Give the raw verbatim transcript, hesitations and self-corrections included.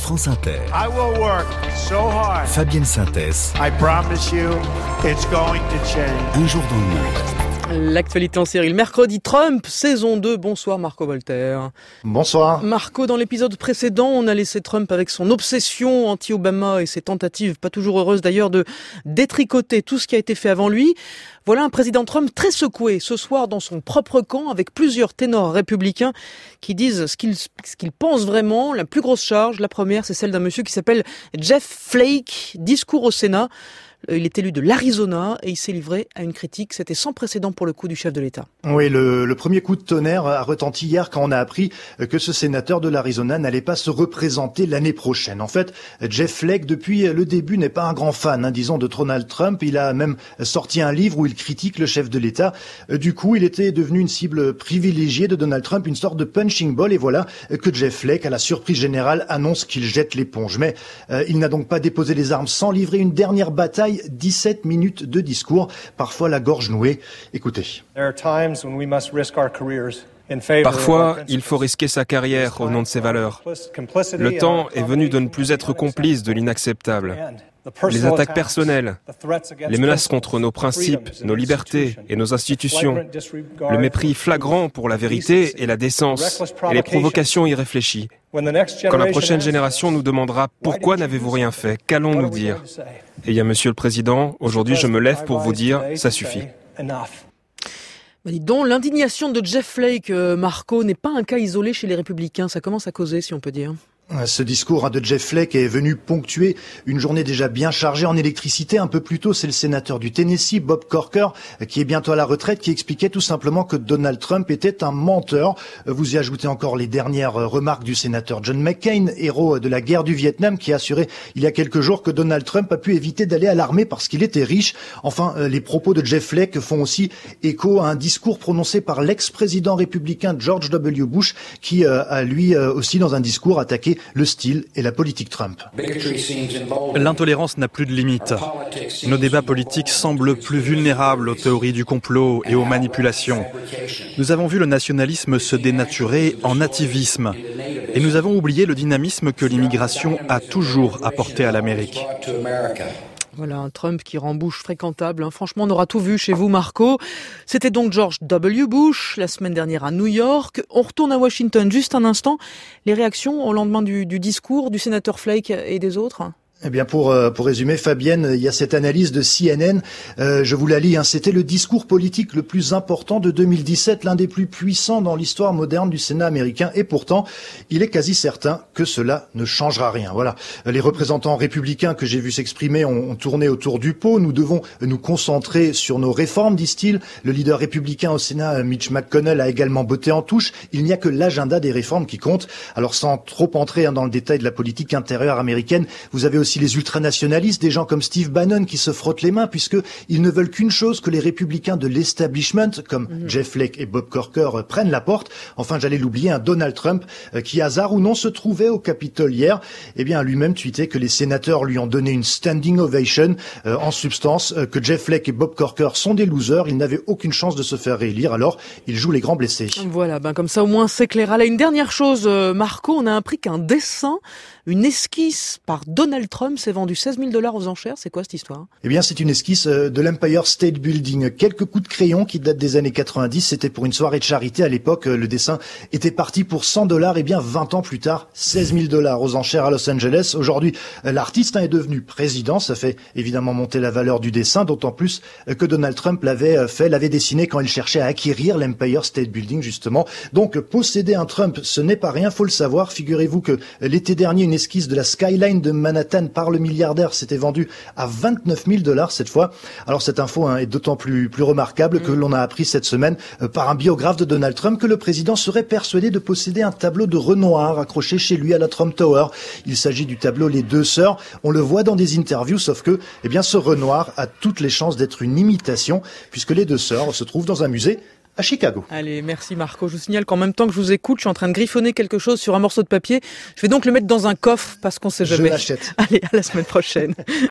France Inter. I will work so hard. Fabienne Synthès. I promise you, it's going to change. Un jour dans le monde. L'actualité en série, le mercredi Trump, saison deux. Bonsoir Marco Voltaire. Bonsoir. Marco, dans l'épisode précédent, on a laissé Trump avec son obsession anti-Obama et ses tentatives, pas toujours heureuses d'ailleurs, de détricoter tout ce qui a été fait avant lui. Voilà un président Trump très secoué ce soir dans son propre camp avec plusieurs ténors républicains qui disent ce qu'ils, ce qu'ils pensent vraiment. La plus grosse charge, la première, c'est celle d'un monsieur qui s'appelle Jeff Flake. Discours au Sénat. Il est élu de l'Arizona et il s'est livré à une critique. C'était sans précédent pour le coup du chef de l'État. Oui, le, le premier coup de tonnerre a retenti hier quand on a appris que ce sénateur de l'Arizona n'allait pas se représenter l'année prochaine. En fait, Jeff Flake, depuis le début, n'est pas un grand fan, hein, disons, de Donald Trump. Il a même sorti un livre où il critique le chef de l'État. Du coup, il était devenu une cible privilégiée de Donald Trump, une sorte de punching ball. Et voilà que Jeff Flake, à la surprise générale, annonce qu'il jette l'éponge. Mais euh, il n'a donc pas déposé les armes sans livrer une dernière bataille. dix-sept minutes de discours, parfois la gorge nouée. Écoutez. Parfois, il faut risquer sa carrière au nom de ses valeurs. Le temps est venu de ne plus être complice de l'inacceptable. Les attaques personnelles, les menaces contre nos principes, nos libertés et nos institutions, le mépris flagrant pour la vérité et la décence, et les provocations irréfléchies. Quand la prochaine génération nous demandera « Pourquoi n'avez-vous rien fait ? Qu'allons-nous dire ?» Eh bien, Monsieur le Président, aujourd'hui je me lève pour vous dire « Ça suffit ». Bah dis donc, l'indignation de Jeff Flake, euh, Marco, n'est pas un cas isolé chez les Républicains. Ça commence à causer, si on peut dire. Ce discours de Jeff Flake est venu ponctuer une journée déjà bien chargée en électricité. Un peu plus tôt, c'est le sénateur du Tennessee, Bob Corker, qui est bientôt à la retraite, qui expliquait tout simplement que Donald Trump était un menteur. Vous y ajoutez encore les dernières remarques du sénateur John McCain, héros de la guerre du Vietnam, qui a assuré il y a quelques jours que Donald Trump a pu éviter d'aller à l'armée parce qu'il était riche. Enfin, les propos de Jeff Flake font aussi écho à un discours prononcé par l'ex-président républicain George W. Bush, qui a lui aussi dans un discours attaqué le style et la politique Trump. L'intolérance n'a plus de limite. Nos débats politiques semblent plus vulnérables aux théories du complot et aux manipulations. Nous avons vu le nationalisme se dénaturer en nativisme. Et nous avons oublié le dynamisme que l'immigration a toujours apporté à l'Amérique. Voilà, un Trump qui rend Bush fréquentable. Hein. Franchement, on aura tout vu chez vous, Marco. C'était donc George W. Bush, la semaine dernière à New York. On retourne à Washington juste un instant. Les réactions au lendemain du, du discours du sénateur Flake et des autres ? Eh bien, pour pour résumer, Fabienne, il y a cette analyse de C N N. Euh, je vous la lis. Hein, c'était le discours politique le plus important de deux mille dix-sept, l'un des plus puissants dans l'histoire moderne du Sénat américain. Et pourtant, il est quasi certain que cela ne changera rien. Voilà. Les représentants républicains que j'ai vus s'exprimer ont, ont tourné autour du pot. Nous devons nous concentrer sur nos réformes, disent-ils. Le leader républicain au Sénat, Mitch McConnell, a également botté en touche. Il n'y a que l'agenda des réformes qui compte. Alors, sans trop entrer hein, dans le détail de la politique intérieure américaine, vous avez aussi les ultranationalistes, des gens comme Steve Bannon qui se frottent les mains puisque ils ne veulent qu'une chose, que les républicains de l'establishment comme mmh. Jeff Flake et Bob Corker euh, prennent la porte. Enfin, j'allais l'oublier, un Donald Trump euh, qui, hasard ou non, se trouvait au Capitole hier, eh bien, lui-même tweetait que les sénateurs lui ont donné une standing ovation, euh, en substance euh, que Jeff Flake et Bob Corker sont des losers, ils n'avaient aucune chance de se faire réélire, alors ils jouent les grands blessés. Voilà, ben comme ça au moins c'est clair. Allez, une dernière chose, euh, Marco, on a appris qu'un dessin, une esquisse par Donald Trump s'est vendu seize mille dollars aux enchères. C'est quoi cette histoire ? Eh bien, c'est une esquisse de l'Empire State Building. Quelques coups de crayon qui datent des années quatre-vingt-dix. C'était pour une soirée de charité. À l'époque, le dessin était parti pour cent dollars. Et bien, vingt ans plus tard, seize mille dollars aux enchères à Los Angeles. Aujourd'hui, l'artiste est devenu président. Ça fait évidemment monter la valeur du dessin, d'autant plus que Donald Trump l'avait fait, l'avait dessiné quand il cherchait à acquérir l'Empire State Building, justement. Donc, posséder un Trump, ce n'est pas rien, faut le savoir. Figurez-vous que l'été dernier, une esquisse de la skyline de Manhattan par le milliardaire s'était vendue à vingt-neuf mille dollars cette fois. Alors cette info hein, est d'autant plus plus remarquable que l'on a appris cette semaine euh, par un biographe de Donald Trump que le président serait persuadé de posséder un tableau de Renoir accroché chez lui à la Trump Tower. Il s'agit du tableau Les Deux Sœurs. On le voit dans des interviews, sauf que eh bien ce Renoir a toutes les chances d'être une imitation puisque Les Deux Sœurs se trouvent dans un musée à Chicago. Allez, merci Marco. Je vous signale qu'en même temps que je vous écoute, je suis en train de griffonner quelque chose sur un morceau de papier. Je vais donc le mettre dans un coffre parce qu'on sait jamais. Je l'achète. Allez, à la semaine prochaine.